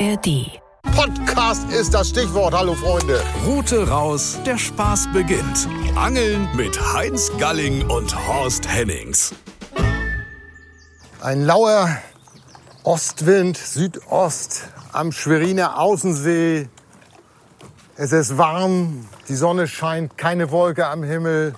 ARD. Podcast ist das Stichwort. Hallo Freunde. Rute raus, der Spaß beginnt. Angeln mit Heinz Galling und Horst Hennings. Ein lauer Ostwind, Südost am Schweriner Außensee. Es ist warm, die Sonne scheint, keine Wolke am Himmel.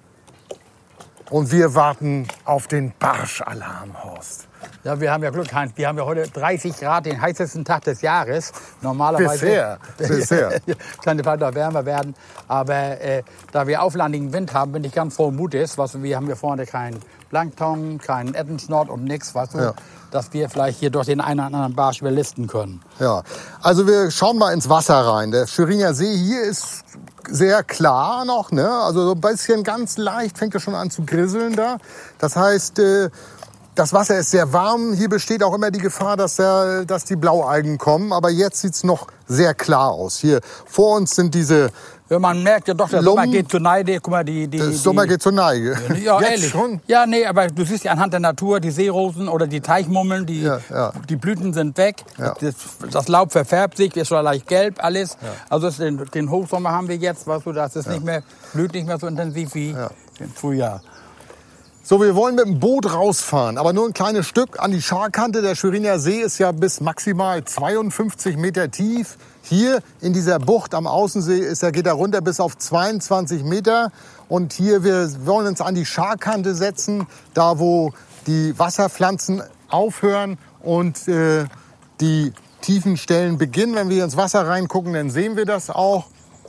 Und wir warten auf den Barschalarm, Horst. Ja, wir haben ja Glück, Heinz. Wir haben ja heute 30 Grad, den heißesten Tag des Jahres. Normalerweise Bisher. kann es weiter wärmer werden. Aber da wir auflandigen Wind haben, bin ich ganz voll Mutes. Wir haben hier vorne keinen Plankton, keinen Eddenschnort und nichts, weißt du, ja, dass wir vielleicht hier durch den einen oder anderen Barsch überlisten können. Ja, also wir schauen mal ins Wasser rein. Der Schweriner See hier ist sehr klar noch, ne? Also so ein bisschen ganz leicht fängt es schon an zu grisseln da. Das heißt, das Wasser ist sehr warm. Hier besteht auch immer die Gefahr, dass die Blaualgen kommen. Aber jetzt sieht's noch sehr klar aus. Hier vor uns sind diese... Ja, man merkt ja doch, der Sommer geht zur Neige. Guck mal, der Sommer geht zur Neige. Ja, jetzt ehrlich. Schon? Ja, nee, aber du siehst ja anhand der Natur, die Seerosen oder die Teichmummeln, die Blüten sind weg. Ja. Das Laub verfärbt sich, ist schon leicht gelb, alles. Ja. Also den Hochsommer haben wir jetzt, weißt du, das ist blüht nicht mehr so intensiv wie im Frühjahr. So, wir wollen mit dem Boot rausfahren, aber nur ein kleines Stück an die Scharkante. Der Schweriner See ist ja bis maximal 52 Meter tief. Hier in dieser Bucht am Außensee geht er runter bis auf 22 Meter. Und hier, wir wollen uns an die Scharkante setzen, da wo die Wasserpflanzen aufhören und die tiefen Stellen beginnen. Wenn wir ins Wasser reingucken, dann sehen wir das auch.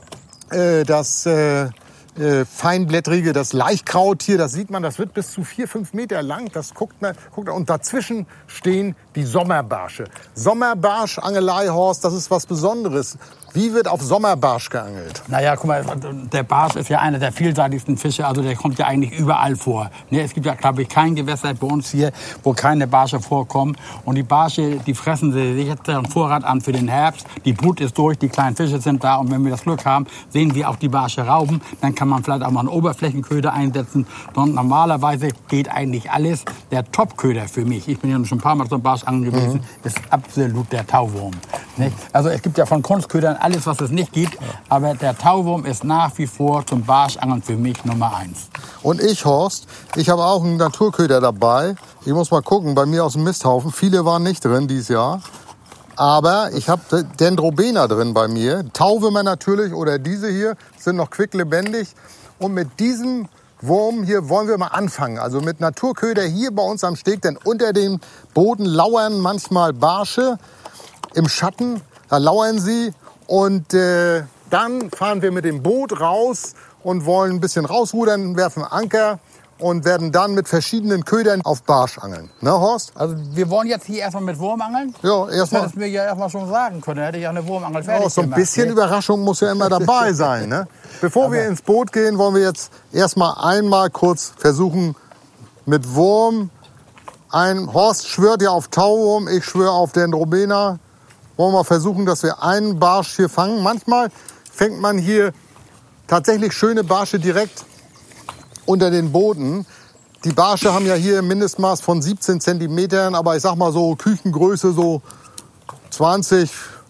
Das feinblättrige, das Laichkraut hier, das sieht man, das wird bis zu 4-5 Meter lang. Das guckt man, und dazwischen stehen die Sommerbarsche. Sommerbarschangelei, Horst, das ist was Besonderes. Wie wird auf Sommerbarsch geangelt? Naja, guck mal, der Barsch ist ja einer der vielseitigsten Fische, also der kommt ja eigentlich überall vor. Es gibt ja, glaube ich, kein Gewässer bei uns hier, wo keine Barsche vorkommen. Und die Barsche, die fressen sich jetzt einen Vorrat an für den Herbst. Die Brut ist durch, die kleinen Fische sind da. Und wenn wir das Glück haben, sehen wir auch die Barsche rauben. Dann kann man vielleicht auch mal einen Oberflächenköder einsetzen. Und normalerweise geht eigentlich alles. Der Topköder für mich, ich bin ja schon ein paar Mal zum Barschangeln gewesen, ist absolut der Tauwurm. Also es gibt ja von Kunstködern alles, was es nicht gibt. Aber der Tauwurm ist nach wie vor zum Barschangeln für mich Nummer 1. Und ich, Horst, ich habe auch einen Naturköder dabei. Ich muss mal gucken, bei mir aus dem Misthaufen. Viele waren nicht drin dieses Jahr. Aber ich habe Dendrobena drin bei mir. Tauwürmer natürlich oder diese hier sind noch quicklebendig. Und mit diesem Wurm hier wollen wir mal anfangen. Also mit Naturköder hier bei uns am Steg. Denn unter dem Boden lauern manchmal Barsche im Schatten. Da lauern sie. Und dann fahren wir mit dem Boot raus und wollen ein bisschen rausrudern, werfen Anker und werden dann mit verschiedenen Ködern auf Barsch angeln. Ne, Horst? Also wir wollen jetzt hier erstmal mit Wurm angeln? Ja, erstmal. Das hättest du mir ja erstmal schon sagen können. Hätte ich ja eine Wurmangel fertig gemacht. So ein bisschen Überraschung muss ja immer dabei sein. Ne? Bevor wir ins Boot gehen, wollen wir jetzt erstmal einmal kurz versuchen mit Wurm. Horst schwört ja auf Tauwurm, ich schwöre auf Dendrobena. Wollen wir versuchen, dass wir einen Barsch hier fangen. Manchmal fängt man hier tatsächlich schöne Barsche direkt unter den Boden. Die Barsche haben ja hier ein Mindestmaß von 17 Zentimetern, aber ich sag mal so Küchengröße, so 20,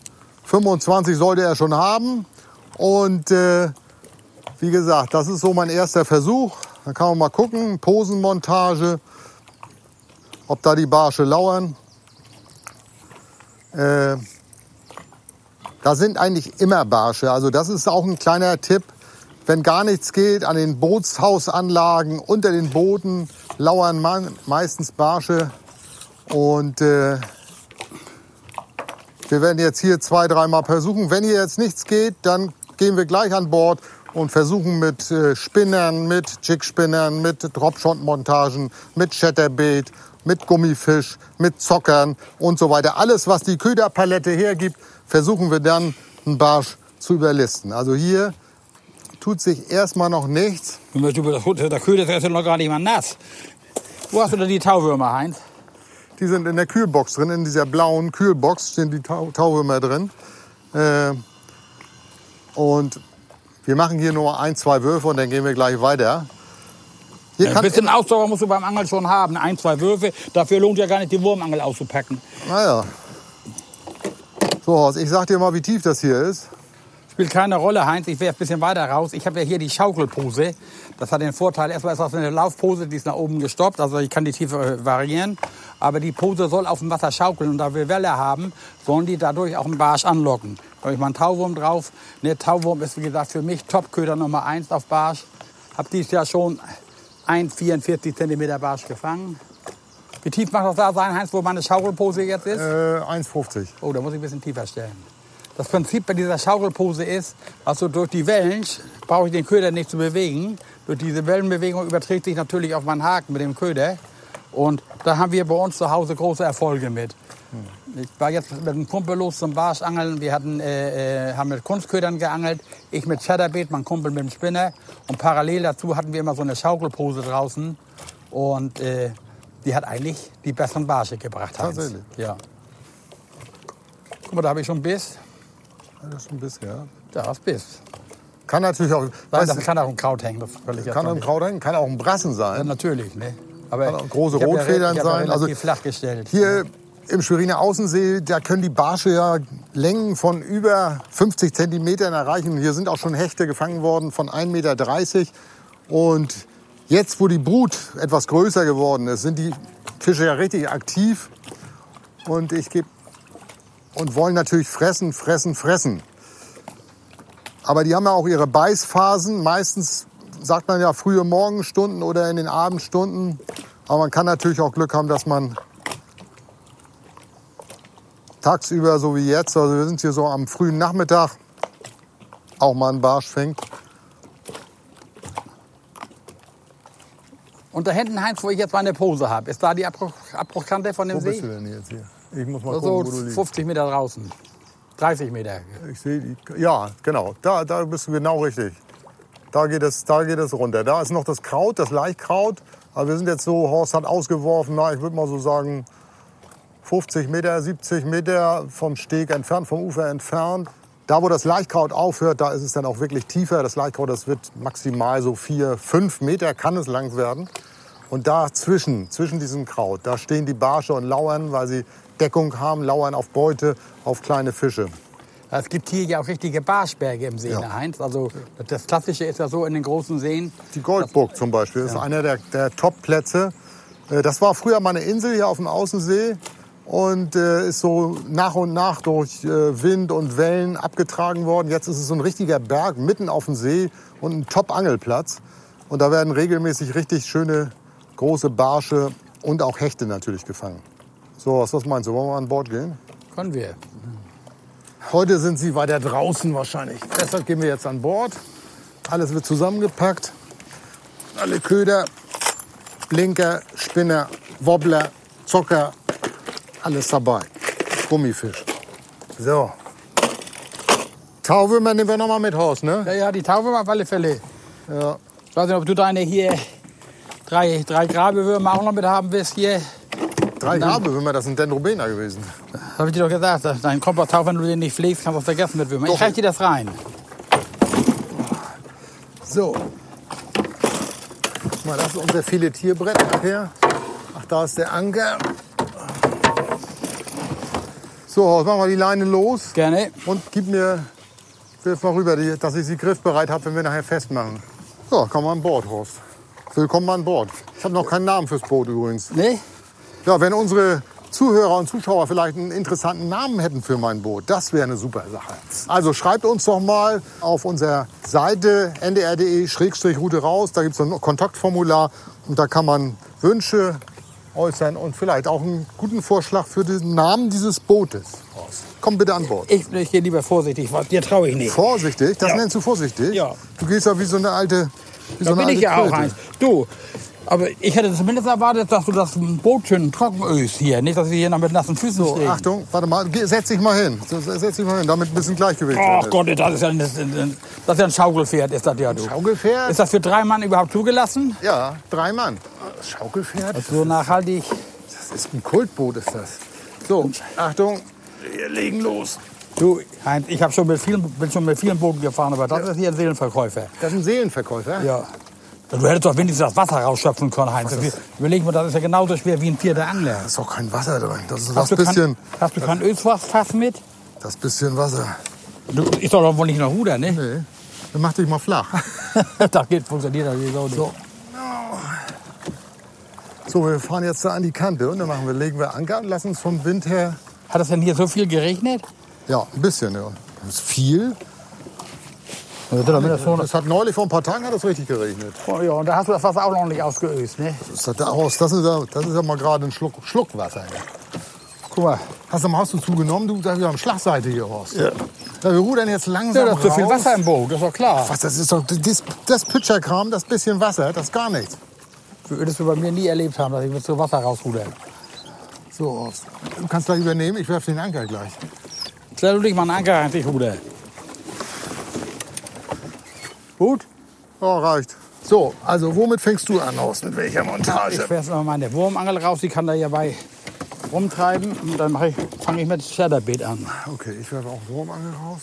25 sollte er schon haben. Und wie gesagt, das ist so mein erster Versuch. Dann kann man mal gucken, Posenmontage, ob da die Barsche lauern. Da sind eigentlich immer Barsche. Also das ist auch ein kleiner Tipp. Wenn gar nichts geht, an den Bootshausanlagen, unter den Booten lauern meistens Barsche. Und wir werden jetzt hier 2-3 Mal versuchen. Wenn hier jetzt nichts geht, dann gehen wir gleich an Bord und versuchen mit Spinnern, mit Jigspinnern, mit Dropshot-Montagen, mit Chatterbait, mit Gummifisch, mit Zockern und so weiter. Alles, was die Köderpalette hergibt, versuchen wir dann, einen Barsch zu überlisten. Also hier tut sich erstmal noch nichts. Der Köder ist ja noch gar nicht mal nass. Wo hast du denn die Tauwürmer, Heinz? Die sind in der Kühlbox drin, in dieser blauen Kühlbox sind die Tauwürmer drin. Und wir machen hier nur 1-2 Würfe und dann gehen wir gleich weiter. Ein bisschen Ausdauer musst du beim Angeln schon haben. 1-2 Würfe, dafür lohnt ja gar nicht, die Wurmangel auszupacken. Naja. So, Horst, ich sag dir mal, wie tief das hier ist. Spielt keine Rolle, Heinz. Ich werfe ein bisschen weiter raus. Ich habe ja hier die Schaukelpose. Das hat den Vorteil, erstmal ist das eine Laufpose, die ist nach oben gestoppt. Also ich kann die Tiefe variieren. Aber die Pose soll auf dem Wasser schaukeln. Und da wir Welle haben, sollen die dadurch auch einen Barsch anlocken. Da habe ich mal einen Tauwurm drauf. Ne, Tauwurm ist, wie gesagt, für mich Top-Köder Nummer 1 auf Barsch. Hab dieses Jahr schon 1,44 cm Barsch gefangen. Wie tief macht das da sein, Heinz, wo meine Schaukelpose jetzt ist? 1,50. Oh, da muss ich ein bisschen tiefer stellen. Das Prinzip bei dieser Schaukelpose ist, also durch die Wellen brauche ich den Köder nicht zu bewegen. Durch diese Wellenbewegung überträgt sich natürlich auf meinen Haken mit dem Köder. Und da haben wir bei uns zu Hause große Erfolge mit. Ich war jetzt mit einem Kumpel los zum Barschangeln. Wir haben mit Kunstködern geangelt. Ich mit Chatterbait, mein Kumpel mit dem Spinner. Und parallel dazu hatten wir immer so eine Schaukelpose draußen. Und die hat eigentlich die besseren Barsche gebracht. Heinz. Tatsächlich? Ja. Guck mal, da habe ich schon Biss. Das ist ein bisschen, ja. Da ist Biss. Kann natürlich auch... Das kann auch ein Kraut hängen. Das kann ein Kraut hängen, kann auch ein Brassen sein. Ja, natürlich, ne? Aber kann auch große Rotfedern sein. Also flach gestellt. Hier im Schweriner Außensee, da können die Barsche ja Längen von über 50 Zentimetern erreichen. Hier sind auch schon Hechte gefangen worden von 1,30 Meter. Und jetzt, wo die Brut etwas größer geworden ist, sind die Fische ja richtig aktiv. Und wollen natürlich fressen. Aber die haben ja auch ihre Beißphasen. Meistens sagt man ja frühe Morgenstunden oder in den Abendstunden. Aber man kann natürlich auch Glück haben, dass man tagsüber, so wie jetzt, also wir sind hier so am frühen Nachmittag, auch mal einen Barsch fängt. Und da hinten, Heinz, wo ich jetzt meine Pose habe, ist da die Abbruchkante von dem See? Wo bist du denn jetzt hier? Ich muss mal gucken, wo du liegst. 50 Meter draußen. 30 Meter. Ich sehe die. Ja, genau. Da bist du genau richtig. Da geht es runter. Da ist noch das Kraut, das Laichkraut. Aber wir sind jetzt so, Horst hat ausgeworfen, ich würde mal so sagen, 50 Meter, 70 Meter vom Steg entfernt, vom Ufer entfernt. Da, wo das Laichkraut aufhört, da ist es dann auch wirklich tiefer. Das Laichkraut, das wird maximal so 4, 5 Meter, kann es lang werden. Und da zwischen diesem Kraut, da stehen die Barsche und lauern, weil sie Deckung haben, lauern auf Beute, auf kleine Fische. Es gibt hier ja auch richtige Barschberge im See, ja. Heinz. Also das Klassische ist ja so in den großen Seen. Die Goldburg zum Beispiel ist einer der Top-Plätze. Das war früher mal eine Insel hier auf dem Außensee und ist so nach und nach durch Wind und Wellen abgetragen worden. Jetzt ist es so ein richtiger Berg mitten auf dem See und ein Top-Angelplatz. Und da werden regelmäßig richtig schöne große Barsche und auch Hechte natürlich gefangen. So, was meinst du? Wollen wir an Bord gehen? Können wir. Heute sind sie weiter draußen wahrscheinlich. Deshalb gehen wir jetzt an Bord. Alles wird zusammengepackt. Alle Köder, Blinker, Spinner, Wobbler, Zocker, alles dabei. Gummifisch. So. Tauwürmer nehmen wir noch mal mit, Horst, ne? Ja, die Tauwürmer auf alle Fälle. Ja. Ich weiß nicht, ob du deine hier drei Grabewürmer auch noch mit haben willst hier. 3 Grabewürmer, das sind Dendrobena gewesen. Habe ich dir doch gesagt, dein Kompass-Tauch, wenn du den nicht pflegst, kannst du es vergessen mit Würmern. Ich reiche dir das rein. So. Mal, das ist unser Filetierbrett nachher. Ach, da ist der Anker. So, Horst, machen wir die Leine los. Gerne. Und wirf mal rüber, dass ich sie griffbereit habe, wenn wir nachher festmachen. So, komm mal an Bord, Horst. Willkommen an Bord. Ich habe noch keinen Namen fürs Boot übrigens. Nee? Ja, wenn unsere Zuhörer und Zuschauer vielleicht einen interessanten Namen hätten für mein Boot, das wäre eine super Sache. Also schreibt uns doch mal auf unserer Seite ndr.de/Route raus. Da gibt es ein Kontaktformular und da kann man Wünsche äußern und vielleicht auch einen guten Vorschlag für den Namen dieses Bootes. Komm bitte an Bord. Ich gehe lieber vorsichtig, dir traue ich nicht. Vorsichtig? Das nennst du vorsichtig? Ja. Du gehst ja wie so eine alte Da bin ich ja auch eins. Du, aber ich hätte zumindest erwartet, dass du das Boot schön trocken öst hier. Nicht, dass wir hier noch mit nassen Füßen so, stehen. Achtung, warte mal, setz dich mal hin. Setz dich mal hin, damit ein bisschen Gleichgewicht Ach Gott, das ist ja ein Schaukelpferd, ist das ja, du. Schaukelpferd? Ist das für 3 Mann überhaupt zugelassen? Ja, 3 Mann. Schaukelpferd? Das ist so nachhaltig. Das ist ein Kultboot, ist das. So, Achtung, wir legen los. Du, Heinz, ich bin schon mit vielen Booten gefahren, aber das ist hier ein Seelenverkäufer. Das ist ein Seelenverkäufer? Ja. Du hättest doch wenigstens das Wasser rausschöpfen können, Heinz. Überleg mal, das ist ja genauso schwer wie ein 4. Angler. Da ist doch kein Wasser drin. Das ist Hast du kein Ölfass mit? Das bisschen Wasser. Du ist doch wohl nicht noch Ruder, ne? Nee, dann mach dich mal flach. Das funktioniert das so nicht. So, wir fahren jetzt da an die Kante und dann legen wir Anker und lassen uns vom Wind her... Hat es denn hier so viel geregnet? Ja, ein bisschen, ja. Das ist viel. Also, Das hat neulich vor ein paar Tagen hat es richtig geregnet. oh, ja, und da hast du das Wasser auch noch nicht ausgeöst, ne? Das ist ja mal gerade ein Schluck Wasser. Ja. Guck mal. Hast du zugenommen? Du sagst, wir haben Schlagseite hier, Horst. Ja. Wir rudern jetzt langsam Ja, das ist so viel raus. Wasser im Boot, das ist doch klar. Was, das ist doch das Pitscherkram, das bisschen Wasser, das ist gar nichts. Würdest du bei mir nie erlebt haben, dass ich mit so Wasser rausruder. So, Horst, du kannst gleich übernehmen, ich werfe den Anker gleich. Stell du dich mal einen Anker rein, ich ruder. Gut? Oh, reicht. So, also womit fängst du an, Horst? Mit welcher Montage? Ich werfe mal meine Wurmangel raus, die kann da ja bei rumtreiben. Und dann fange ich mit Chatterbait an. Okay, ich werfe auch Wurmangel raus.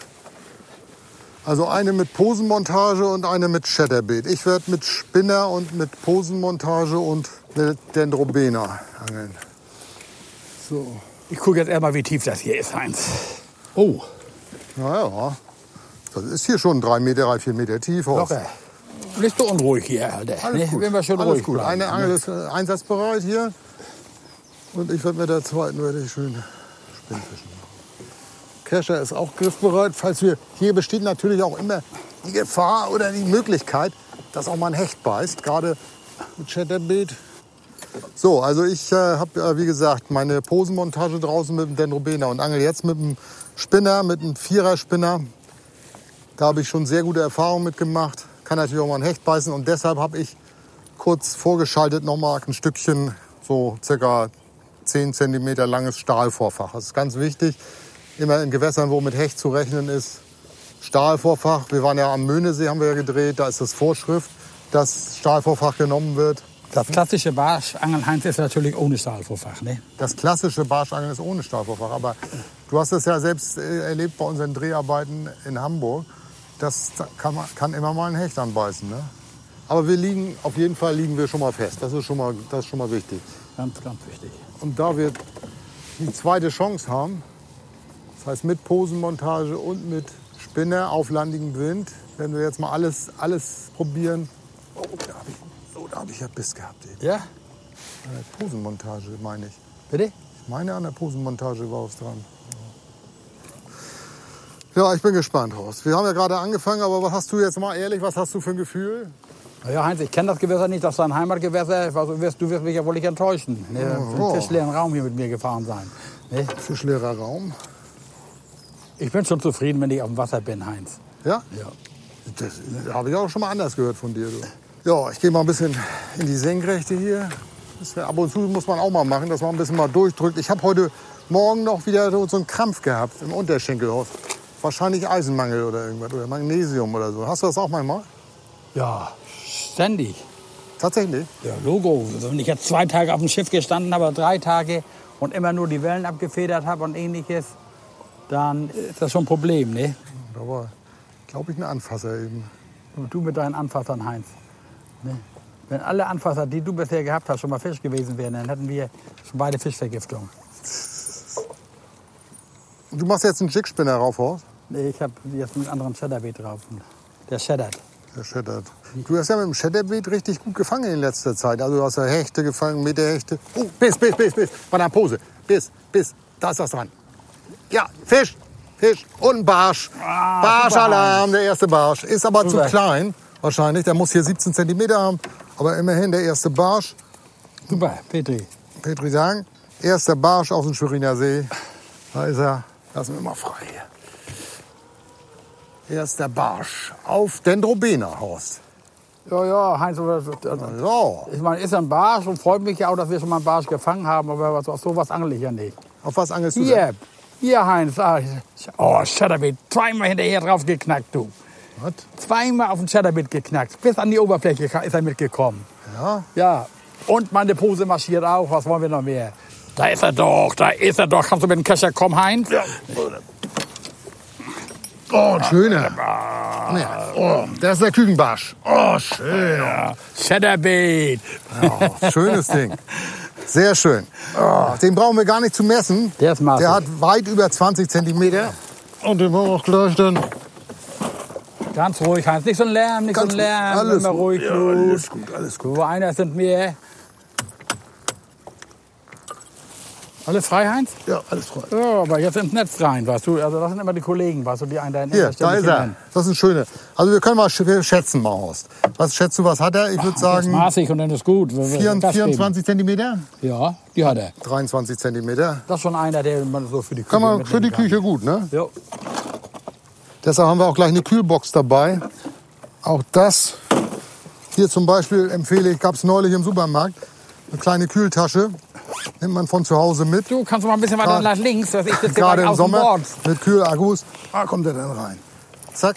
Also eine mit Posenmontage und eine mit Chatterbait. Ich werde mit Spinner und mit Posenmontage und mit Dendrobena angeln. So. Ich gucke jetzt erstmal, wie tief das hier ist, Heinz. Oh, Naja, das ist hier schon 3, 4 Meter tief. Horst. locker. Nicht so unruhig hier, Alter. Alles gut. Wenn wir schon Alles ruhig gut. bleiben. Eine Angel ist einsatzbereit hier. Und ich werde mit der zweiten schön Spinnfischen machen. Kescher ist auch griffbereit. Hier besteht natürlich auch immer die Gefahr oder die Möglichkeit, dass auch mal ein Hecht beißt. Gerade mit Chatterbait. So, also ich habe, wie gesagt, meine Posenmontage draußen mit dem Dendrobena und angel jetzt mit dem Spinner, mit einem 4er-Spinner. Da habe ich schon sehr gute Erfahrungen mitgemacht. Kann natürlich auch mal ein Hecht beißen. Und deshalb habe ich kurz vorgeschaltet noch mal ein Stückchen, so circa 10 cm langes Stahlvorfach. Das ist ganz wichtig. Immer in Gewässern, wo mit Hecht zu rechnen ist. Stahlvorfach. Wir waren ja am Möhnesee, haben wir ja gedreht. Da ist das Vorschrift, dass Stahlvorfach genommen wird. Das klassische Barschangeln, Heinz, ist natürlich ohne Stahlvorfach, ne? Das klassische Barschangeln ist ohne Stahlvorfach. Aber du hast es ja selbst erlebt bei unseren Dreharbeiten in Hamburg. Das kann immer mal ein Hecht anbeißen. Ne? Aber auf jeden Fall liegen wir schon mal fest. Das ist schon mal wichtig. Ganz, ganz wichtig. Und da wir die zweite Chance haben, das heißt mit Posenmontage und mit Spinner auf landigem Wind, werden wir jetzt mal alles probieren. Oh, da habe ich ja Biss gehabt. Eben. Ja? An der Posenmontage, meine ich. Bitte? Ich meine, an der Posenmontage war es dran. Ja, ich bin gespannt, Horst. Wir haben ja gerade angefangen, aber was hast du jetzt mal ehrlich, was hast du für ein Gefühl? Ja, Heinz, ich kenne das Gewässer nicht, das ist dein Heimatgewässer. Du wirst mich ja wohl nicht enttäuschen. Ne? Oh. Im fischleeren Raum hier mit mir gefahren sein. Ne? Fischleerer Raum. Ich bin schon zufrieden, wenn ich auf dem Wasser bin, Heinz. Ja? Ja. Das habe ich auch schon mal anders gehört von dir. Du. Ja, ich gehe mal ein bisschen in die Senkrechte hier. Ab und zu muss man auch mal machen, dass man ein bisschen mal durchdrückt. Ich habe heute Morgen noch wieder so einen Krampf gehabt im Unterschenkel. Wahrscheinlich Eisenmangel oder irgendwas oder Magnesium oder so. Hast du das auch manchmal? Ja, ständig. Tatsächlich? Ja, Logo. Wenn ich jetzt 2 Tage auf dem Schiff gestanden habe, 3 Tage und immer nur die Wellen abgefedert habe und ähnliches, dann ist das schon ein Problem, ne? Da war, glaube ich, ein Anfasser eben. Und du mit deinen Anfassern, Heinz. Ne? Wenn alle Anfasser, die du bisher gehabt hast, schon mal Fisch gewesen wären, dann hätten wir schon beide Fischvergiftung. Du machst jetzt einen Jigspinner rauf, Horst? Nee, ich habe jetzt einen anderen Chatterbait drauf. Der shattert. Der schettert. Du hast ja mit dem Chatterbait richtig gut gefangen in letzter Zeit. Also du hast ja Hechte gefangen, Meterhechte. Oh, Biss. Bei der Pose. Biss. Da ist was dran. Ja, Fisch. Und ein Barsch. Barschalarm, der erste Barsch. Ist aber zu klein, wahrscheinlich. Der muss hier 17 cm haben. Aber immerhin der erste Barsch. Super, Petri. Petri sagen, erster Barsch aus dem Schweriner See. Da ist er. Lassen wir mal frei hier. Erster Barsch auf Dendrobena, Horst. Ja, Heinz. So. Ich meine, ist ein Barsch und freut mich ja auch, dass wir schon mal einen Barsch gefangen haben. Aber auf sowas angel ich ja nicht. Auf was angelst du denn? Hier, Heinz. Oh, Chatterbait. 2-mal hinterher drauf geknackt, du. Was? 2-mal auf den Chatterbait geknackt. Bis an die Oberfläche ist er mitgekommen. Ja? Ja. Und meine Pose marschiert auch. Was wollen wir noch mehr? Da ist er doch. Kannst du mit dem Kescher kommen, Heinz? Ja. Oh, ein schöner. Ja. Oh, das ist der Kükenbarsch. Oh, schön. Ja. Chatterbait. Ja, schönes Ding. Sehr schön. Oh, den brauchen wir gar nicht zu messen. Der ist maßig. Der hat weit über 20 Zentimeter. Und den machen wir auch gleich dann. Ganz ruhig, Heinz. Nicht so ein Lärm, nicht so ein Lärm. Alles Immer gut. ruhig, Ja, gut. alles gut, alles gut. So, einer sind mehr. Alles frei, Heinz? Ja, alles frei. Ja, aber jetzt ins Netz rein, weißt du. Also das sind immer die Kollegen, weißt du, die einen da in Hier, erster da Stelle ist er. kennen. Das ist ein schöner. Also wir können mal schätzen, mal, Horst. Was schätzt du, was hat er? Ich würde Der ist sagen maßig und dann ist gut. Gas geben. 24 Zentimeter? Ja, die hat er. 23 Zentimeter. Das ist schon einer, der man so für die Küche Kann man für die mitnehmen Küche gut, ne? Ja. Deshalb haben wir auch gleich eine Kühlbox dabei. Auch das. Hier zum Beispiel empfehle ich, gab es neulich im Supermarkt, eine kleine Kühltasche. Nimmt man von zu Hause mit. Du kannst mal ein bisschen weiter nach links, was ich sitze Gerade gleich im auf dem Sommer Bord. mit Kühlakkus. Ah, kommt er dann rein. Zack.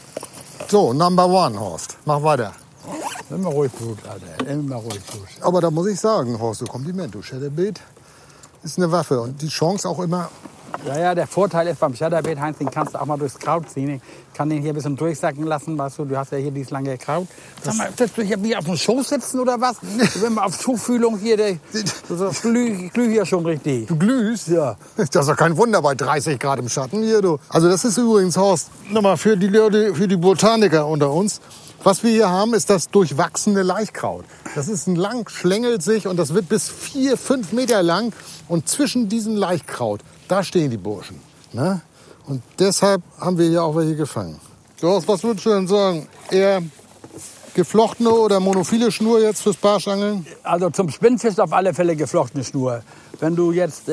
So, Number One, Horst. Mach weiter. Immer ruhig gut, Alter. Immer ruhig gut. Aber da muss ich sagen, Horst, du Kompliment, du Shadowbait ist eine Waffe. Und die Chance auch immer, Ja, ja, der Vorteil ist beim Shadowbait, Heinz, den kannst du auch mal durchs Kraut ziehen. Ich kann den hier ein bisschen durchsacken lassen, weißt du. Du hast ja hier dieses lange Kraut. Sag mal, willst du hier wie auf dem Schoß sitzen oder was? Du bist mal auf Tuchfühlung hier, ich glüh hier schon richtig. du glühst. Ja. Das ist doch kein Wunder bei 30 Grad im Schatten hier, du. Also das ist übrigens, Horst, nochmal für die Leute, für die Botaniker unter uns. Was wir hier haben, ist das durchwachsene Laichkraut. Das ist ein lang, schlängelt sich und das wird bis 4, 5 Meter lang. Und zwischen diesem Laichkraut, da stehen die Burschen. Ne? Und deshalb haben wir hier auch welche gefangen. So, Horst, was würdest du denn sagen? Eher geflochtene oder monophile Schnur jetzt fürs Barschangeln? Also zum Spinnfisch auf alle Fälle geflochtene Schnur. Wenn du jetzt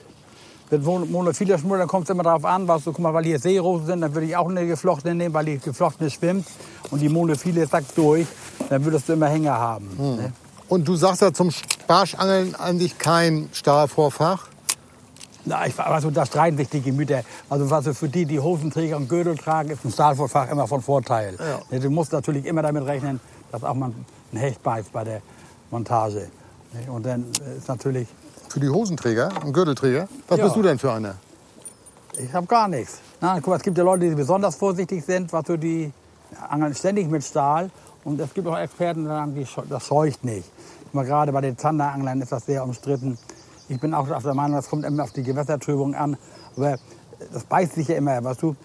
mit monophiler Schnur, dann kommt es immer darauf an, was du, guck mal, weil hier Seerosen sind, dann würde ich auch eine geflochtene nehmen, weil die geflochtene schwimmt und die monophile sackt durch, dann würdest du immer Hänger haben. Ne? Und du sagst ja zum Barschangeln eigentlich kein Stahlvorfach. Na, also da streiten sich die Gemüter. Also was für die Hosenträger und Gürtel tragen, ist ein Stahlvorfach immer von Vorteil. Ja. Du musst natürlich immer damit rechnen, dass auch mal ein Hecht beißt bei der Montage. Und dann ist natürlich, Für die Hosenträger und Gürtelträger. Was Ja. bist du denn für einer? ich habe gar nichts. Na, guck mal, es gibt ja Leute, die besonders vorsichtig sind, was du, die angeln ständig mit Stahl. Und es gibt auch Experten, die sagen, das scheucht nicht. Mal gerade bei den Zanderanglern ist das sehr umstritten. Ich bin auch auf der Meinung, das kommt immer auf die Gewässertrübung an. Aber das beißt sich ja immer, weißt du.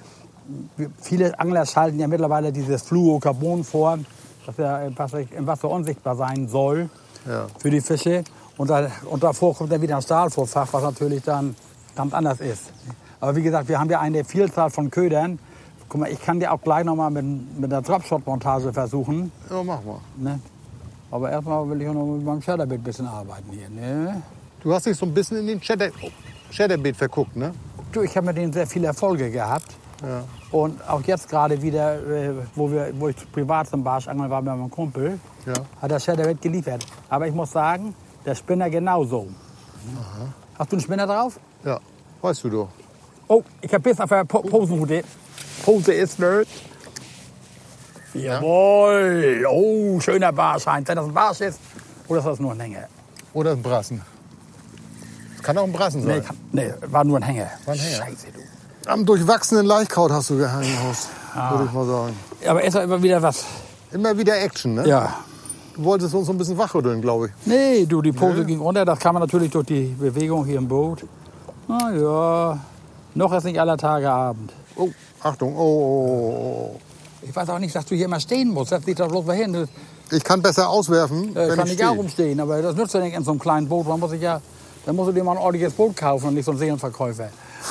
Viele Angler schalten ja mittlerweile dieses Fluorocarbon vor, das ja im Wasser unsichtbar sein soll Ja. für die Fische. Und davor kommt dann wieder ein Stahlvorfach, was natürlich dann ganz anders ist. Aber wie gesagt, wir haben ja eine Vielzahl von Ködern. Guck mal, ich kann dir auch gleich noch mal mit einer Dropshot-Montage versuchen. Ja, mach mal. Ne? Aber erstmal will ich auch noch mit meinem Shadowbait ein bisschen arbeiten hier. Ne? Du hast dich so ein bisschen in den Shadowbait verguckt, ne? Du, ich habe mit denen sehr viele Erfolge gehabt. Ja. Und auch jetzt gerade wieder, wo ich privat zum Barschangeln war mit meinem Kumpel, Ja. hat der Shadowbait geliefert. Aber ich muss sagen, der Spinner genauso. Hast du einen Spinner drauf? Ja, weißt du doch. Oh, ich habe Biss auf der Posenrute. Pose ist blöd. Jawohl. Oh, schöner Barsch, Heinz. Wenn das ein Barsch ist, oder ist das nur ein Hänger? Oder ein Brassen. Das kann auch ein Brassen sein. Nee, war nur ein Hänger. War ein Hänger. Scheiße, du. Am durchwachsenen Laichkraut hast du gehangen, Horst. Würde ich mal sagen. Aber ist doch immer wieder was. Immer wieder Action, ne? Ja. Du wolltest uns so ein bisschen wachrütteln, glaube ich. Nee, du, die Pose ging runter. Das kann man natürlich durch die Bewegung hier im Boot. Na ja, noch ist nicht aller Tage Abend. Oh, Achtung. Oh. Ich weiß auch nicht, dass du hier immer stehen musst. Setz dich doch bloß mal hin. Ich kann besser auswerfen, wenn Kann ich ich auch stehe. rumstehen, aber das nützt ja nicht in so einem kleinen Boot. Da musst du dir mal ein ordentliches Boot kaufen und nicht so einen Seelenverkäufer.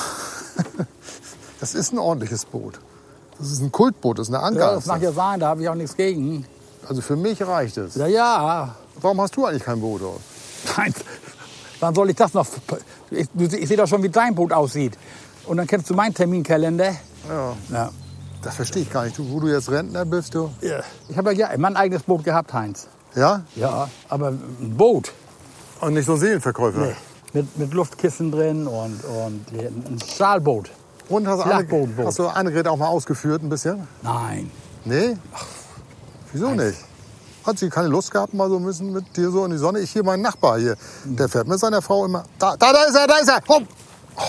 Das ist ein ordentliches Boot. Das ist ein Kultboot, das ist eine Ja, das mag Anker. ja sein, da habe ich auch nichts gegen. Also für mich reicht es. Ja, ja. Warum hast du eigentlich kein Boot, Horst? Nein, wann soll ich das noch? Ich sehe doch schon, wie dein Boot aussieht. Und dann kennst du meinen Terminkalender. Ja, Ja. das verstehe ich gar nicht. Wo du jetzt Rentner bist, du? Ich habe ja immer ein eigenes Boot gehabt, Heinz. Ja? Ja, aber ein Boot. Und nicht so ein Seelenverkäufer. Nee. Mit Luftkissen drin und ein Stahlboot. Und Flachbootboot. hast du Annegret auch mal ausgeführt ein bisschen? Nein. Nee? Wieso nicht? Hat sie keine Lust gehabt, mal so ein bisschen mit dir so in die Sonne? Ich hier, mein Nachbar hier, der fährt mit seiner Frau immer... Da ist er! Hopp! Oh.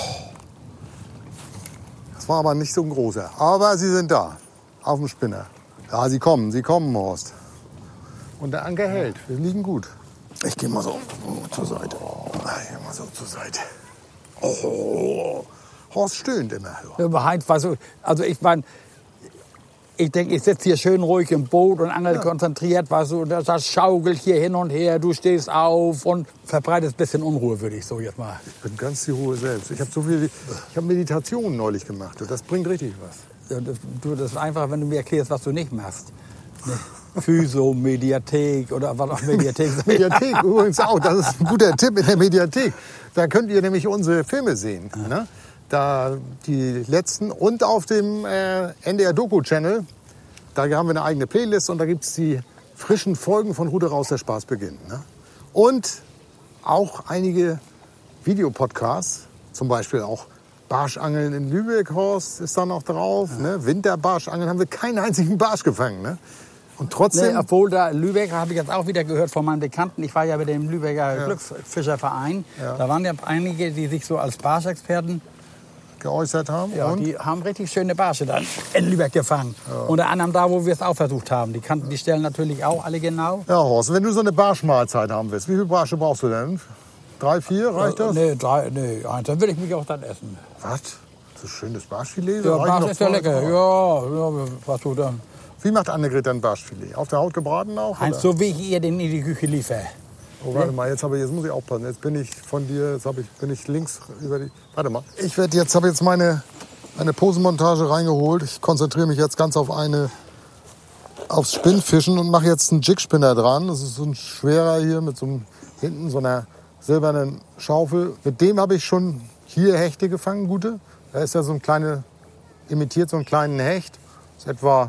Das war aber nicht so ein großer. Aber sie sind da, auf dem Spinner. Ja, sie kommen, Horst. Und der Anker hält. Wir liegen gut. Ich gehe mal so zur Seite. Mal so zur Seite. Oh, Horst stöhnt immer. Überhaupt, also ich meine, ich denke, ich sitze hier schön ruhig im Boot und angel konzentriert, weißt du, das schaukelt hier hin und her, du stehst auf und verbreitest ein bisschen Unruhe, würde ich so jetzt mal. Ich bin ganz die Ruhe selbst. Ich habe Meditationen neulich gemacht und das bringt richtig was. Ja, das ist einfach, wenn du mir erklärst, was du nicht machst. Ne? Physio, Mediathek oder was auch Mediathek. Mediathek übrigens auch, das ist ein guter Tipp in der Mediathek. Da könnt ihr nämlich unsere Filme sehen. Ne? Da die letzten und auf dem NDR Doku Channel, da haben wir eine eigene Playlist und da gibt es die frischen Folgen von Rudel raus, der Spaß beginnt. Ne? Und auch einige Videopodcasts, zum Beispiel auch Barschangeln in Lübeck, Horst ist da noch drauf. Ne? Winterbarschangeln haben wir keinen einzigen Barsch gefangen. Ne? Und trotzdem... Nee, obwohl da Lübeck, habe ich jetzt auch wieder gehört von meinen Bekannten, ich war ja bei dem Lübecker Glücksfischerverein, da waren ja einige, die sich so als Barschexperten geäußert haben. Ja, und? Die haben richtig schöne Barsche dann in Lübeck gefangen. Ja. Unter anderem da, wo wir es auch versucht haben. Die kannten die Stellen natürlich auch alle genau. Ja, Horst, wenn du so eine Barschmahlzeit haben willst, wie viele Barsche brauchst du denn? 3, 4, reicht das? Nee, 3, nee, eins, dann will ich mich auch dann essen. Was? So schönes Barschfilet? Ja, Barsch ist ja lecker. Ja, was du dann? Wie macht Annegret dann Barschfilet? Auf der Haut gebraten auch? Heinz, so wie ich ihr den in die Küche liefere. Oh, warte mal, jetzt muss ich aufpassen. Jetzt bin ich von dir, bin ich links über die... Warte mal. Ich habe jetzt meine Posenmontage reingeholt. Ich konzentriere mich jetzt ganz aufs Spinnfischen und mache jetzt einen Jigspinner dran. Das ist so ein schwerer hier mit hinten so einer silbernen Schaufel. Mit dem habe ich schon hier Hechte gefangen, gute. Da ist ja imitiert so einen kleinen Hecht. Das ist etwa,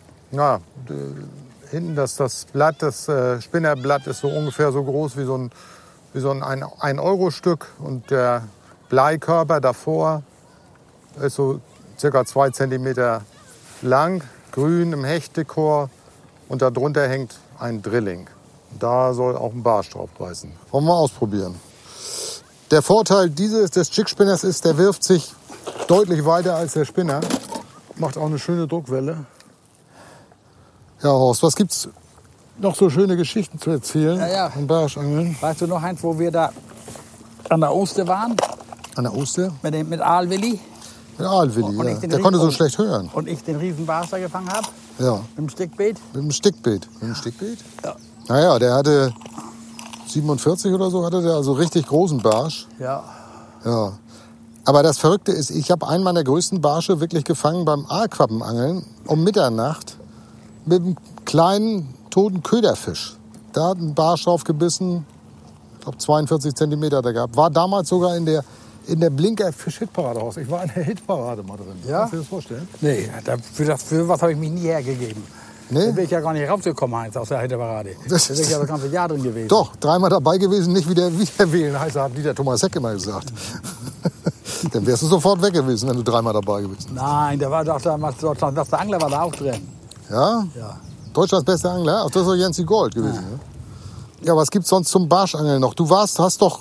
hinten das Blatt, das Spinnerblatt ist so ungefähr so groß wie so ein 1-Euro-Stück. Und der Bleikörper davor ist so circa 2 Zentimeter lang, grün im Hechtdekor. Und darunter hängt ein Drilling. Da soll auch ein Barsch drauf beißen. Wollen wir mal ausprobieren. Der Vorteil des Jigspinners ist, der wirft sich deutlich weiter als der Spinner. Macht auch eine schöne Druckwelle. Ja, Horst, was gibt's noch so schöne Geschichten zu erzählen am Barschangeln? Weißt du noch, Heinz, wo wir da an der Oster waren? An der Oster? Mit Aalwilli. Mit Aalwilli, ja. Der konnte so schlecht hören. Und ich den Riesenbarsch da gefangen habe. Ja. Mit dem Stickbeet. Mit dem Stickbeet. Mit dem Stickbeet? Ja. Naja, der hatte 47 oder so, hatte der also richtig großen Barsch. Ja. Ja. Aber das Verrückte ist, ich habe einen meiner größten Barsche wirklich gefangen beim Aalquappenangeln um Mitternacht mit einem kleinen toten Köderfisch. Da hat ein Barsch drauf gebissen, ich glaube 42 Zentimeter hat er gehabt. War damals sogar in der Blinker Fisch-Hitparade raus. Ich war in der Hitparade mal drin. Ja? Kannst du dir das vorstellen? Nee, für was habe ich mich nie hergegeben. Nee? Da bin ich ja gar nicht rausgekommen, Heinz, aus der Hitparade. Da bin ich ja das ganze Jahr drin gewesen. Doch, 3-mal dabei gewesen, nicht wieder wählen, heißt, hat der Thomas Heck immer gesagt. Dann wärst du sofort weg gewesen, wenn du 3-mal dabei gewesen. Nein, der war doch damals, Deutschlands bester Angler war da auch drin. Ja? Ja. Deutschlands bester Angler? Ach, das ist doch Jensi Gold gewesen. Ja. Ne? Ja, was gibt's sonst zum Barschangeln noch? Hast doch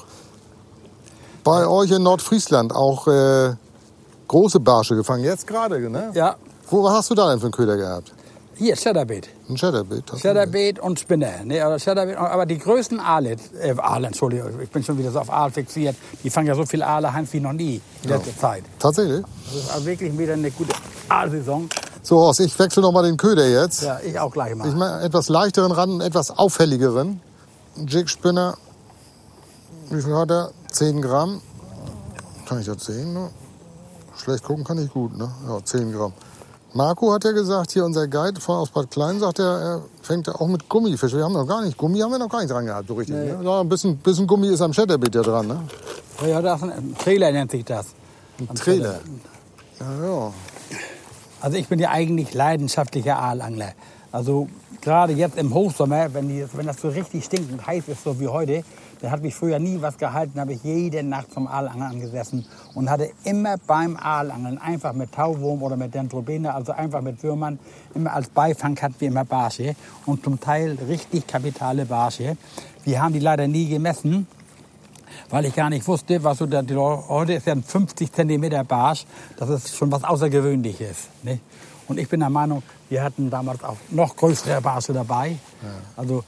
bei euch in Nordfriesland auch große Barsche gefangen. Jetzt gerade, ne? Ja. Was hast du da denn für einen Köder gehabt? Hier, Chatterbeet. Ein Chatterbeet? Chatterbeet und Spinner. Nee, aber die größten Aale, Entschuldigung, ich bin schon wieder so auf Aal fixiert. Die fangen ja so viel Aale, Heinz, wie noch nie in letzter Zeit. Tatsächlich? Das ist auch wirklich wieder eine gute Aalsaison. So, Horst, ich wechsle noch mal den Köder jetzt. Ja, ich auch gleich mal. Ich mache etwas leichteren ran, einen etwas auffälligeren. Ein Jigspinner. Wie viel hat er? 10 Gramm. Kann ich das sehen? Ne? Schlecht gucken kann ich gut, ne? Ja, 10 Gramm. Marco hat ja gesagt, hier unser Guide aus Bad Klein, sagt er fängt auch mit Gummifisch. Wir haben noch gar nicht dran gehabt, so richtig. Nee. Ne? Ja, ein bisschen Gummi ist am Chatterbeet ja dran, ne? Ja, das ist ein Trailer nennt sich das. Ein Trailer? Ja. Also ich bin ja eigentlich leidenschaftlicher Aalangler. Also gerade jetzt im Hochsommer, wenn das so richtig stinkend heiß ist, so wie heute, da hat mich früher nie was gehalten, habe ich jede Nacht zum Aalangeln angesessen und hatte immer beim Aalangeln einfach mit Tauwurm oder mit Dendrobene, also einfach mit Würmern, immer als Beifang hatten wir immer Barsche und zum Teil richtig kapitale Barsche. Wir haben die leider nie gemessen, weil ich gar nicht wusste, was so heute ist ja ein 50 cm Barsch, das ist schon was Außergewöhnliches. Ne? Und ich bin der Meinung, wir hatten damals auch noch größere Barsche dabei. Ja. Also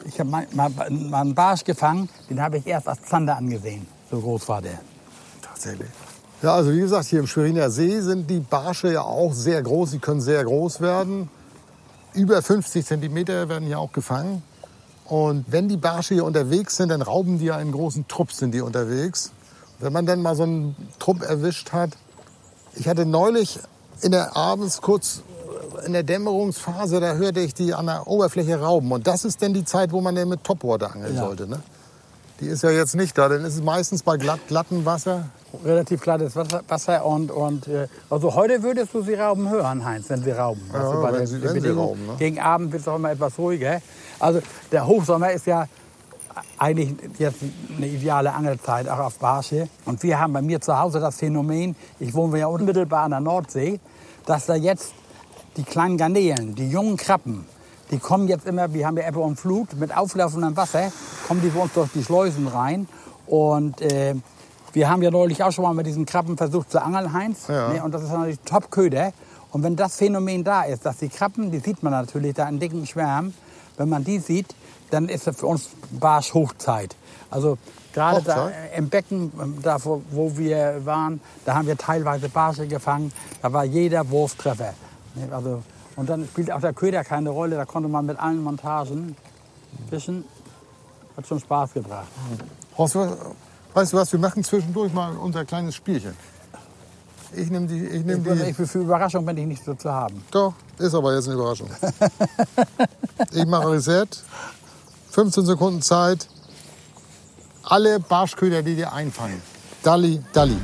Ich habe mal einen Barsch gefangen, den habe ich erst als Zander angesehen. So groß war der. Tatsächlich. Ja, also wie gesagt, hier im Schweriner See sind die Barsche ja auch sehr groß. Sie können sehr groß werden. Über 50 Zentimeter werden hier auch gefangen. Und wenn die Barsche hier unterwegs sind, dann rauben die ja einen großen Trupp, sind die unterwegs. Wenn man dann mal so einen Trupp erwischt hat. Ich hatte neulich abends kurz in der Dämmerungsphase, da hörte ich die an der Oberfläche rauben. Und das ist dann die Zeit, wo man ja mit Topwater angeln sollte. Ne? Die ist ja jetzt nicht da, dann ist es meistens bei glattem Wasser. Relativ glattes Wasser und also heute würdest du sie rauben hören, Heinz, wenn sie rauben. Ja, wenn sie rauben, ne? Gegen Abend wird es auch immer etwas ruhiger. Also der Hochsommer ist ja eigentlich jetzt eine ideale Angelzeit, auch auf Barsche. Und wir haben bei mir zu Hause das Phänomen, ich wohne ja unmittelbar an der Nordsee, dass da jetzt die kleinen Garnelen, die jungen Krabben, die kommen jetzt immer, wir haben ja Ebbe und Flut, mit auflaufendem Wasser, kommen die bei uns durch die Schleusen rein. Und wir haben ja neulich auch schon mal mit diesen Krabben versucht zu angeln, Heinz. Ja. Ne? Und das ist natürlich Top-Köder. Und wenn das Phänomen da ist, dass die Krabben, die sieht man natürlich da in dicken Schwärmen, wenn man die sieht, dann ist das für uns Barsch Hochzeit. Also gerade da im Becken, da wo wir waren, da haben wir teilweise Barsche gefangen. Da war jeder Wurf Treffer. Ne? Also, und dann spielt auch der Köder keine Rolle. Da konnte man mit allen Montagen fischen. Hat schon Spaß gebracht. Horst, weißt du was, wir machen zwischendurch mal unser kleines Spielchen. Ich nehme die. Für Überraschung bin ich nicht so zu haben. Doch, ist aber jetzt eine Überraschung. Ich mache Reset. 15 Sekunden Zeit. Alle Barschköder, die dir einfallen. Dalli.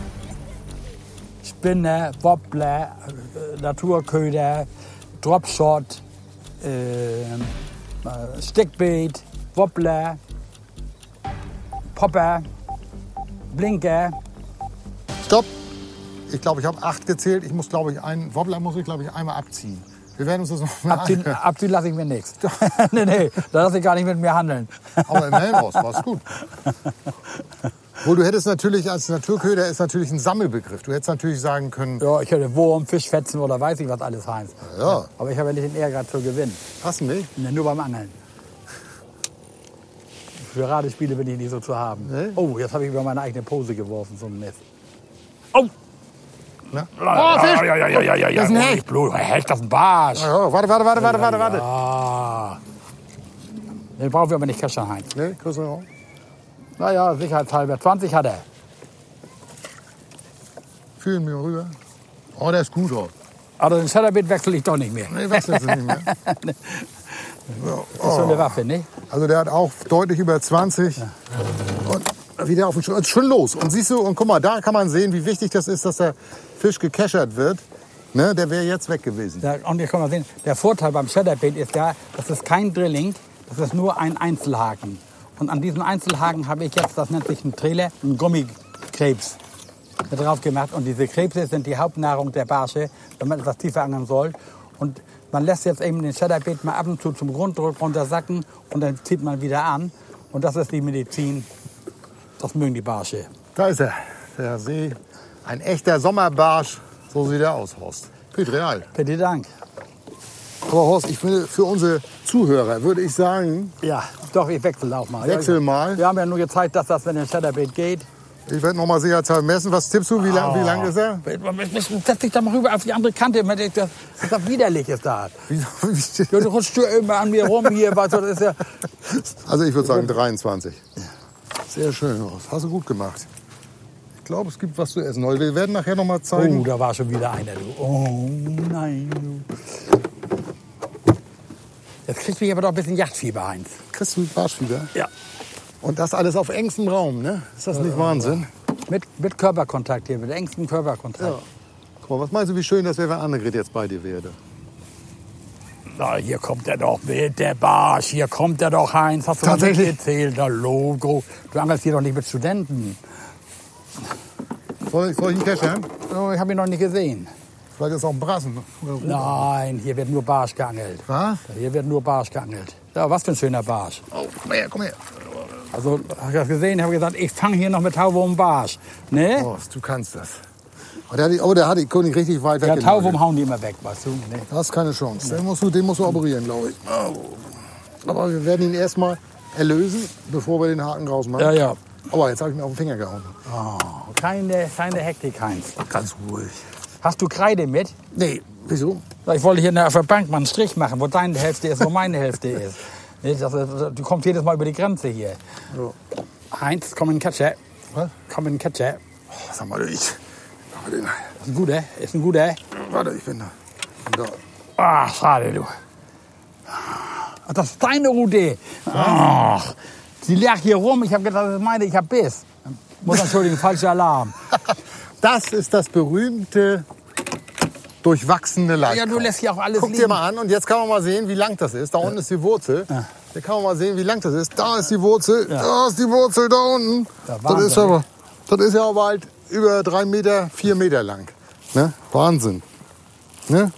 Spinne, Wobbler, Naturköder, Dropshot, Stickbait, Wobbler, Popper, Blinker. Stopp. Ich glaube, ich habe 8 gezählt. Ich muss, glaube ich, einen Wobbler muss ich, glaube ich, einmal abziehen. Wir werden uns das noch mal Abziehen lasse ich mir nichts. nee, da lasse ich gar nicht mit mir handeln. Aber immerhin raus, war's gut. Wo du hättest natürlich als Naturköder ist natürlich ein Sammelbegriff. Du hättest natürlich sagen können. Ja, ich hätte Wurm, Fischfetzen oder weiß ich was alles heißt. Ja. Aber ich habe ja nicht den Ehrgeiz zu gewinnen. Hast du nicht? Nee, nur beim Angeln. Für Ratespiele bin ich nicht so zu haben. Nee? Oh, jetzt habe ich über meine eigene Pose geworfen, so ein Mist. Oh! Na? Oh, Fisch! Ja. Das ist ein Hecht. Hecht, das ist ein Barsch. Ja, warte. Ah. Den brauchen wir aber nicht Kescher, Heinz. Nee, Christian auch. Naja, sicherheitshalber. 20 hat er. Fühlen wir rüber. Oh, der ist gut. Oh. Aber den Chatterbait wechsle ich doch nicht mehr. Nee, wechselst du nicht mehr. Das ist schon eine Waffe, nicht? Also der hat auch deutlich über 20. Ja. Und wieder auf den Schirm. Schon los. Und siehst du, und guck mal, da kann man sehen, wie wichtig das ist, dass der Fisch gekeschert wird. Ne, der wäre jetzt weg gewesen. Ja, und hier kann man sehen, der Vorteil beim Chatterbait ist ja, das ist kein Drilling, das ist nur ein Einzelhaken. Und an diesem Einzelhaken habe ich jetzt, das nennt sich ein Trailer, einen Gummikrebs drauf gemacht. Und diese Krebse sind die Hauptnahrung der Barsche, wenn man etwas tiefer angeln soll. Und man lässt jetzt eben den Chatterbait mal ab und zu zum Grunddruck runtersacken und dann zieht man wieder an. Und das ist die Medizin, das mögen die Barsche. Da ist er, der See. Ein echter Sommerbarsch, so sieht er aus, Horst. Real. Bitte Dank. Aber Horst, ich finde, für unsere Zuhörer würde ich sagen... Ja, doch, ich wechsle auch mal. Wechsel mal. Wir haben ja nur gezeigt, dass das, wenn der Chatterbait geht. Ich werde noch mal sicherheitshalber messen. Was tippst du? Wie lang ist er? Setz dich da mal rüber auf die andere Kante. Das ist doch widerlich ist da. Ja, du rutschst immer an mir rum hier. Weißt du, das ist ja also ich würde sagen 23. Sehr schön, Horst. Hast du gut gemacht. Ich glaube, es gibt was zu essen. Wir werden nachher noch mal zeigen. Oh, da war schon wieder einer. Du. Oh nein. Du. Jetzt kriegst du mich aber doch ein bisschen Yachtfieber, Heinz. Kriegst du Barschfieber? Ja. Und das alles auf engstem Raum, ne? Ist das nicht Wahnsinn? Mit Körperkontakt hier, mit engstem Körperkontakt. Ja. Guck mal, was meinst du, wie schön das wäre, wenn Annegret jetzt bei dir wäre? Na, hier kommt er doch mit, der Barsch. Hier kommt er doch, Heinz. Hast du noch nicht erzählt? Na, Logo. Du angelst hier doch nicht mit Studenten. Soll ich ihn keschern? Oh, ich habe ihn noch nicht gesehen. Vielleicht ist auch ein Brassen. Nein, hier wird nur Barsch geangelt. Was? Hier wird nur Barsch geangelt. Ja, was für ein schöner Barsch. Oh, komm her. Also, habe ich das gesehen, habe gesagt, ich fange hier noch mit Tauwurm Barsch. Ne? Oh, du kannst das. Der hat die König richtig weit weg. Ja, Tauwurm hauen die immer weg, weißt du. Ne? Das ist keine Chance. Den musst du operieren, glaube ich. Oh. Aber wir werden ihn erstmal erlösen, bevor wir den Haken draus machen. Ja, ja. Aber jetzt habe ich mir auf den Finger gehauen. Oh, keine Hektik, Heinz. Ganz ruhig. Hast du Kreide mit? Nee, wieso? Ich wollte hier auf der Bank mal einen Strich machen, wo deine Hälfte ist, wo meine Hälfte ist. Du kommst jedes Mal über die Grenze hier. So. Heinz, komm in den Catcher. Was? Komm in den Catcher. Oh, sag mal, Ist ein guter, ist ein guter. Warte, ich bin da. Ach, schade, du. Ach, das ist deine Rute. Ach, sie lag hier rum. Ich habe gedacht, das ist meine, ich habe Biss. Muss entschuldigen, falscher Alarm. Das ist das berühmte durchwachsene Leitkraut. Ja, du lässt hier auch alles Guck liegen. dir mal an und jetzt kann man mal sehen, wie lang das ist. Da unten ist die Wurzel. Ja. Hier kann man mal sehen, wie lang das ist. Da ist die Wurzel, da ist die Wurzel, da unten. Ja, das ist ja aber halt über 3 Meter, 4 Meter lang. Ne? Wahnsinn. Ne?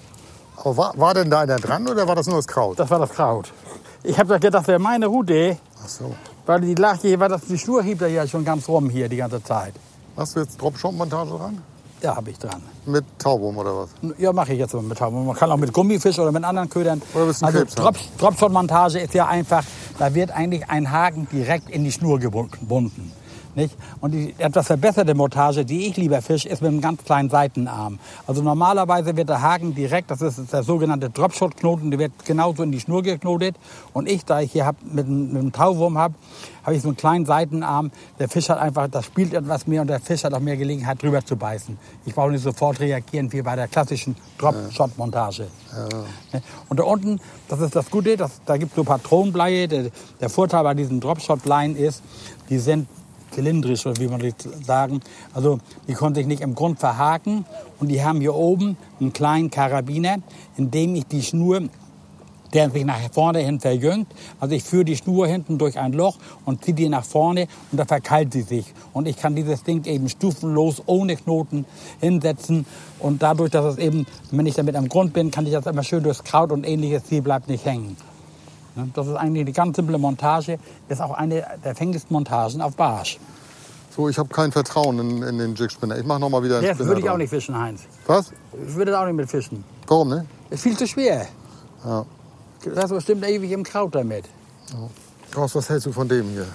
Aber war denn da einer dran oder war das nur das Kraut? Das war das Kraut. Ich habe gedacht, das wäre meine Route. Ach so. Weil die lag hier, die Schnur hieb da ja schon ganz rum hier die ganze Zeit. Hast du jetzt Drop-Shot-Montage dran? Ja, habe ich dran. Mit Taubwurm oder was? Ja, mache ich jetzt mal mit Taubwurm. Man kann auch mit Gummifisch oder mit anderen Ködern. Oder willst du einen Also Krebs haben? Drop-Shot-Montage ist ja einfach, da wird eigentlich ein Haken direkt in die Schnur gebunden. Nicht? Und die etwas verbesserte Montage, die ich lieber fische, ist mit einem ganz kleinen Seitenarm. Also normalerweise wird der Haken direkt, das ist der sogenannte Dropshot-Knoten, der wird genauso in die Schnur geknotet. Und ich, da ich hier mit einem Tauwurm habe ich so einen kleinen Seitenarm. Der Fisch hat einfach, das spielt etwas mehr und der Fisch hat auch mehr Gelegenheit, drüber zu beißen. Ich brauche nicht sofort reagieren wie bei der klassischen Drop-Shot-Montage. Ja. Und da unten, das ist das Gute, da gibt es so Patronenbleie. Der Vorteil bei diesen Drop-Shot-Leinen ist, die sind zylindrisch, oder wie man das sagen. Also die konnten sich nicht im Grund verhaken. Und die haben hier oben einen kleinen Karabiner, in dem ich die Schnur, der sich nach vorne hin verjüngt. Also ich führe die Schnur hinten durch ein Loch und ziehe die nach vorne und da verkeilt sie sich. Und ich kann dieses Ding eben stufenlos, ohne Knoten hinsetzen. Und dadurch, dass es eben, wenn ich damit am Grund bin, kann ich das immer schön durchs Kraut und ähnliches, die bleibt nicht hängen. Das ist eigentlich eine ganz simple Montage. Das ist auch eine der fängigsten Montagen auf Barsch. So, ich habe kein Vertrauen in den Jigspinner. Ich mache noch mal wieder einen Das Spinner würde ich dran. auch nicht fischen, Heinz. Was? Ich würde das auch nicht mit fischen. Warum nicht? Ist viel zu schwer. Ja. Das ist bestimmt ewig im Kraut damit. Klaus, was hältst du von dem hier?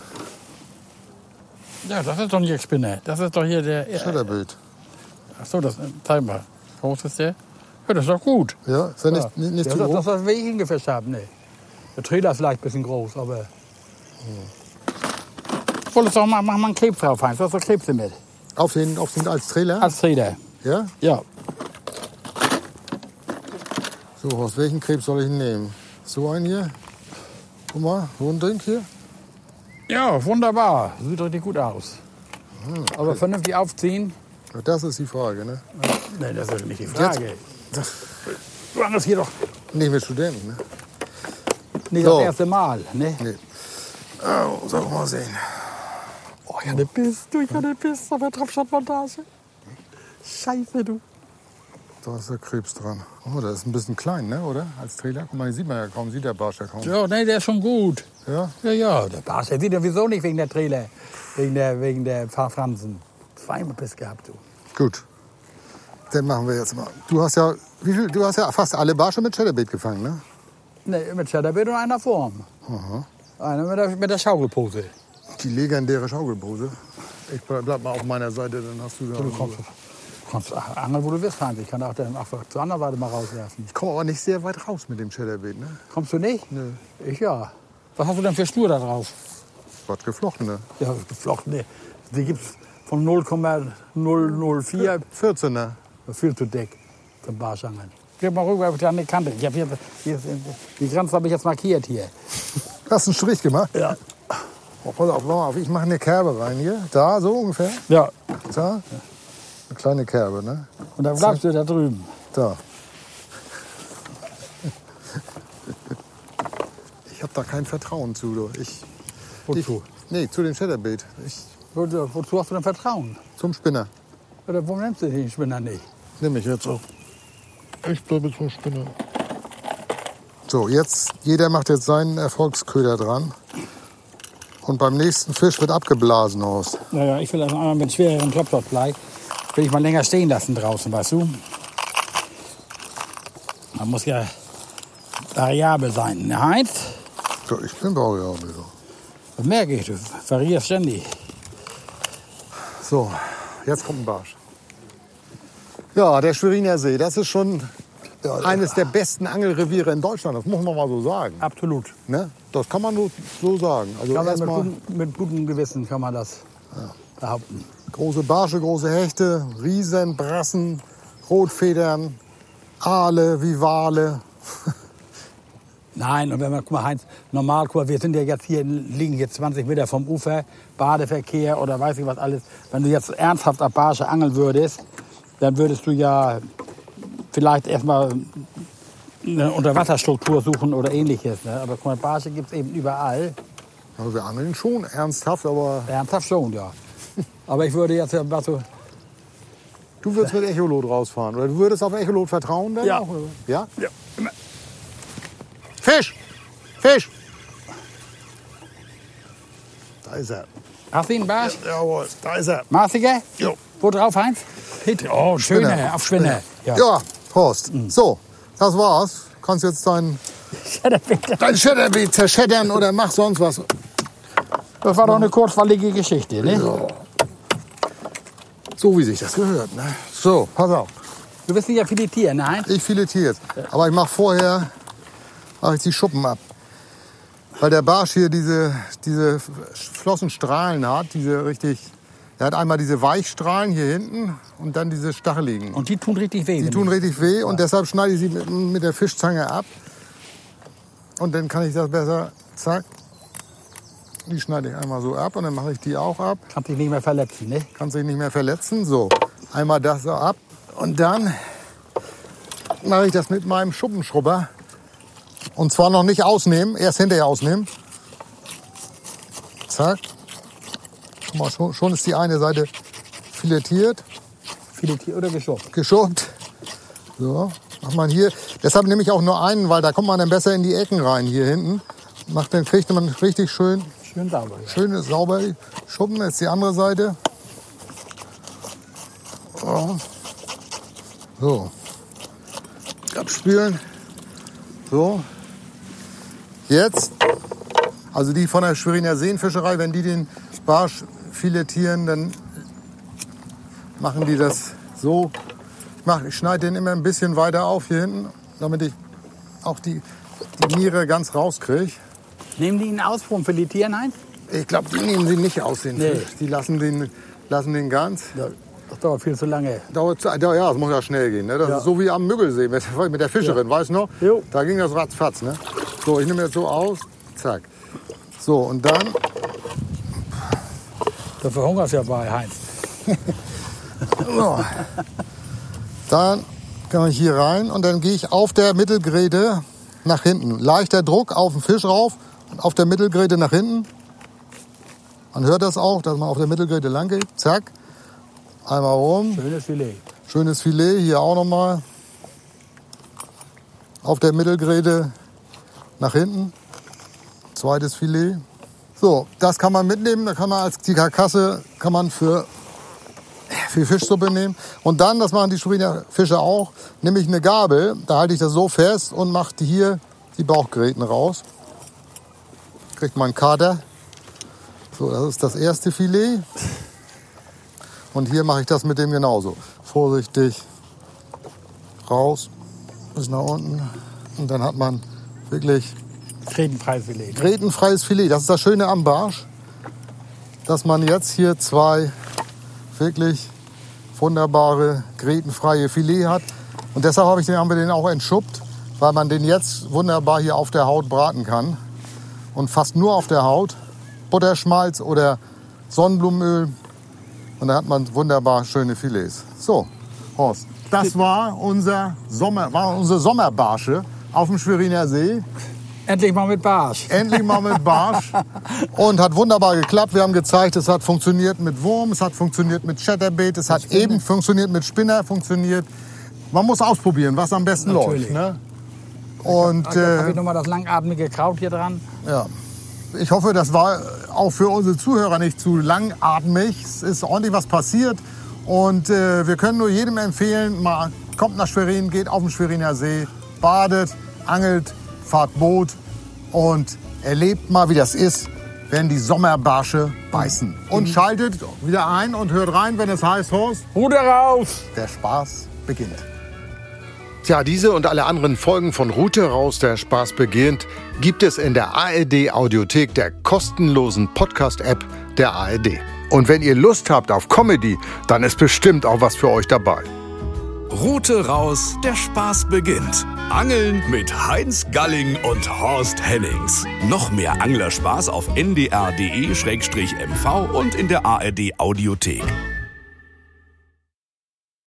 Ja, das ist doch nicht der Spinner. Das ist doch hier der... Schilderbild. Ach so, das... Zeig mal. Wie groß ist der? Ja, das ist doch gut. Ja, ist ja nicht Ja, zu das, groß? was wir hingefischt haben, ne. Der Trailer ist vielleicht ein bisschen groß, aber... Wolltest du auch mal einen Krebs drauf, Heinz? Was für Krebse mit? Auf den als Trailer? Als Trailer. Ja? Ja. So, aus welchem Krebs soll ich ihn nehmen? So einen hier? Guck mal, so ein Ding hier? Ja, wunderbar. Sieht richtig gut aus. Aber vernünftig aufziehen? Ja, das ist die Frage, ne? Nein, das ist nicht die Frage. Du angelst hier doch Nicht mit Studenten, ne? nicht So. das erste Mal, ne? Nee. Oh, soll mal sehen. Oh, ich hatte Biss, auf der Drop-Shot-Montage. Scheiße, du. Da ist der Krebs dran. Oh, der ist ein bisschen klein, ne, oder? Als Trailer. Guck mal, den sieht man ja kaum, sieht der Barsch ja kaum. Ja, nee, der ist schon gut. Ja? Ja, der Barsch, der sieht ja wieso nicht wegen der Trailer, wegen der Fransen. Zweimal Biss gehabt, du. Gut. Den machen wir jetzt mal. Du hast ja fast alle Barsche mit Chatterbait gefangen, ne? Nee, mit Chatterbait und einer Form. Aha. Einer mit der Schaukelpose. Die legendäre Schaukelpose. Ich bleib mal auf meiner Seite, dann hast du da. Du kannst angeln, wo du willst, Heinz. Ich kann auch zur anderen Seite mal rauswerfen. Ich komme aber nicht sehr weit raus mit dem Chatterbait, ne? Kommst du nicht? Nö. Ich ja. Was hast du denn für Schnur da drauf? Was geflochten, ne? Ja, geflochten. Die gibt's von 0,004. 14er. Das ist viel zu dick zum Barschangeln. Geh mal rüber an die Kante. Ich hab hier, die Grenze habe ich jetzt markiert hier. Hast du einen Strich gemacht? Ja. Oh, pass auf, ich mache eine Kerbe rein hier. Da, so ungefähr. Ja. Da. Eine kleine Kerbe, ne? Und dann bleibst du da drüben. Da. Ich habe da kein Vertrauen zu. Du. Wozu? Nee, zu dem Chatterbait. Wozu hast du denn Vertrauen? Zum Spinner. Oder warum nimmst du den Spinner nicht? Nimm ich jetzt auch. Ich bleibe zum Spinner. So, jetzt, jeder macht jetzt seinen Erfolgsköder dran. Und beim nächsten Fisch wird abgeblasen aus. Naja, ich will das einmal mit schwereren Dropshot-Blei. Will ich mal länger stehen lassen draußen, weißt du? Man muss ja variabel sein. Ne, Heinz? Ich bin auch ja. Das merke ich, du variierst ständig. So, jetzt kommt ein Barsch. Ja, der Schweriner See, das ist schon eines der besten Angelreviere in Deutschland. Das muss man mal so sagen. Absolut. Ne? Das kann man nur so sagen. Also Ja, erstmal mit gutem Gewissen kann man das behaupten. große Barsche, große Hechte, Riesenbrassen, Rotfedern, Aale wie Wale. Nein, und wenn man, guck mal, Heinz, normal, guck mal, wir sind ja jetzt hier, liegen hier 20 Meter vom Ufer, Badeverkehr oder weiß ich was alles. Wenn du jetzt ernsthaft auf Barsche angeln würdest, dann würdest du ja vielleicht erstmal eine Unterwasserstruktur suchen oder ähnliches. Ne? Aber guck mal, Barsche gibt es eben überall. Also wir angeln schon ernsthaft, aber Ernsthaft schon, ja. Aber ich würde jetzt, was so, du würdest mit Echolot rausfahren. Oder du würdest auf Echolot vertrauen? Dann Ja. Auch, oder? Ja? ja, immer. Fisch! Fisch! Da ist er. Hast du ihn, Barsch? Jawohl, da ist er. Maßiger? Jo. Wo drauf, Heinz? Oh, schöner, auf Spinner. Ja, Horst. So, das war's. Kannst jetzt dein Schätterbeet zerschättern oder mach sonst was. Das war doch eine kurzweilige Geschichte, ne? So wie sich das gehört. Ne? So, pass auf. Du wirst nicht ja filetieren, ne, Heinz? Ich filetiere jetzt. Aber ich mache vorher die Schuppen ab. Weil der Barsch hier diese Flossenstrahlen hat, der hat einmal diese Weichstrahlen hier hinten und dann diese stacheligen. Und die tun richtig weh. Die tun richtig weh und deshalb schneide ich sie mit der Fischzange ab. Und dann kann ich das besser, zack, die schneide ich einmal so ab und dann mache ich die auch ab. Kannst dich nicht mehr verletzen, ne? Kannst dich nicht mehr verletzen. So, einmal das so ab und dann mache ich das mit meinem Schuppenschrubber. Und zwar noch nicht ausnehmen, erst hinterher ausnehmen. Zack. Schon ist die eine Seite filetiert. Filetiert oder geschuppt? Geschuppt. So, macht man hier. Deshalb nehme ich auch nur einen, weil da kommt man dann besser in die Ecken rein hier hinten. Dann kriegt man richtig schön sauber. Ja. schönes, sauber Schuppen. Jetzt die andere Seite. So. Abspülen. So. Jetzt, also die von der Schweriner Seenfischerei, wenn die den Barsch filetieren, dann machen die das so. Ich schneide den immer ein bisschen weiter auf hier hinten, damit ich auch die Niere ganz rauskriege. Nehmen die ihn aus vom Filetieren, Heinz? Ich glaube, die nehmen sie nicht aus, den Nee. Fisch. Die lassen den ganz. Ja, das dauert viel zu lange. Ja, das muss ja schnell gehen. Ne? Das ist so wie am Müggelsee mit der Fischerin, weißt du noch? Jo. Da ging das ratzfatz. Ne? So, ich nehme jetzt so aus. Zack. So, und dann. Da verhungerst ja bei, Heinz. So. Dann kann ich hier rein und dann gehe ich auf der Mittelgräte nach hinten. Leichter Druck auf den Fisch rauf und auf der Mittelgräte nach hinten. Man hört das auch, dass man auf der Mittelgräte lang geht. Zack. Einmal rum. Schönes Filet. Schönes Filet, hier auch nochmal. Auf der Mittelgräte nach hinten. Zweites Filet. So, das kann man mitnehmen. Da kann man als die Karkasse kann man für Fischsuppe nehmen. Und dann, das machen die Schweriner Fischer auch, nehme ich eine Gabel, da halte ich das so fest und mache hier die Bauchgräten raus. Kriegt man einen Kater. So, das ist das erste Filet. Und hier mache ich das mit dem genauso. Vorsichtig raus, bis nach unten. Und dann hat man wirklich Grätenfreies Filet. grätenfreies Filet. Das ist das Schöne am Barsch, dass man jetzt hier zwei wirklich wunderbare grätenfreie Filet hat. Und deshalb haben wir den auch entschuppt, weil man den jetzt wunderbar hier auf der Haut braten kann. Und fast nur auf der Haut. Butterschmalz oder Sonnenblumenöl. Und da hat man wunderbar schöne Filets. So, Horst, das war unsere Sommerbarsche auf dem Schweriner See. Endlich mal mit Barsch. Endlich mal mit Barsch. Und hat wunderbar geklappt. Wir haben gezeigt, es hat funktioniert mit Wurm, es hat funktioniert mit Chatterbait, es hat eben funktioniert mit Spinner, funktioniert. Man muss ausprobieren, was am besten Natürlich. läuft. Ne? Und Habe ich nochmal das langatmige Kraut hier dran. ja, ich hoffe, das war auch für unsere Zuhörer nicht zu langatmig. Es ist ordentlich was passiert. Und wir können nur jedem empfehlen, kommt nach Schwerin, geht auf den Schweriner See, badet, angelt, fahrt Boot und erlebt mal, wie das ist, wenn die Sommerbarsche beißen. Und schaltet wieder ein und hört rein, wenn es heißt, Horst, Rute raus! der Spaß beginnt. Tja, diese und alle anderen Folgen von Rute raus, der Spaß beginnt, gibt es in der ARD-Audiothek, der kostenlosen Podcast-App der ARD. Und wenn ihr Lust habt auf Comedy, dann ist bestimmt auch was für euch dabei. Rute raus, der Spaß beginnt. Angeln mit Heinz Galling und Horst Hennings. Noch mehr Anglerspaß auf ndr.de/mv und in der ARD Audiothek.